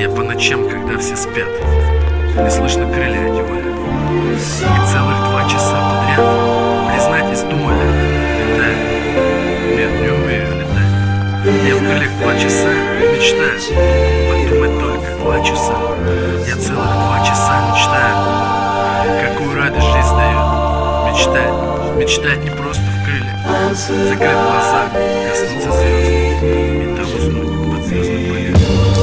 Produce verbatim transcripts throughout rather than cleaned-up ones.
Я по ночам, когда все спят, не слышно крылья одеваю, и целых два часа подряд, признайтесь, думали, летаю. Нет, не умею летать. Я в крыльях два часа мечтаю, подумать только два часа. Я целых два часа мечтаю, какую радость жизнь дает. Мечтать, мечтать не просто в крыльях, закрыть глаза, коснуться звезд и там уснуть под звездной пылью.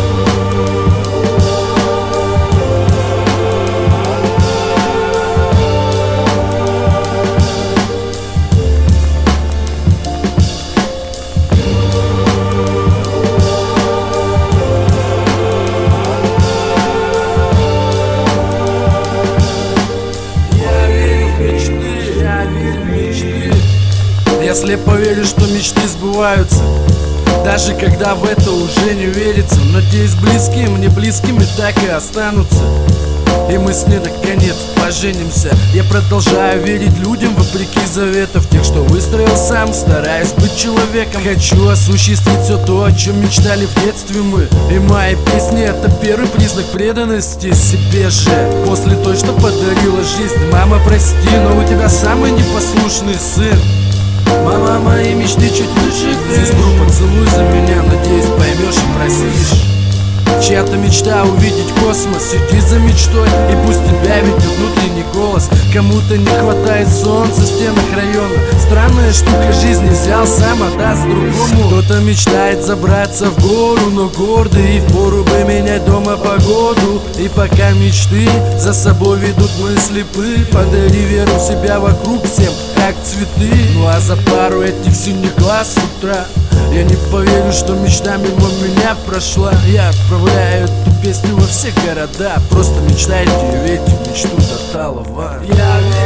Я слепо верю, что мечты сбываются, даже когда в это уже не верится. Надеюсь, близкие мне близкими так и останутся, и мы с ней наконец поженимся. Я продолжаю верить людям вопреки заветов тех, что выстроил сам, стараясь быть человеком. Хочу осуществить все то, о чем мечтали в детстве мы, и мои песни — это первый признак преданности себе же. После той, что подарила жизнь, мама, прости, но у тебя самый непослушный сын. Мама, мои мечты чуть выше крыши. Сестру, поцелуй за меня, надеюсь, поймешь и простишь. Чья-то мечта увидеть космос, сиди за мечтой, и пусть тебя ведет внутренний голос. Кому-то не хватает солнца в стенах района. Странная штука, жизни взял сам, отдаст другому. Кто-то мечтает забраться в гору, но гордый, и впору бы менять дома погоду. И пока мечты за собой ведут мысли пыль, подари веру в себя вокруг всем, как цветы. Ну а за пару этих синих глаз с утра я не поверю, что мечта мимо меня прошла. Я отправляю эту песню во все города. Просто мечтайте, верьте в мечту до талого. Я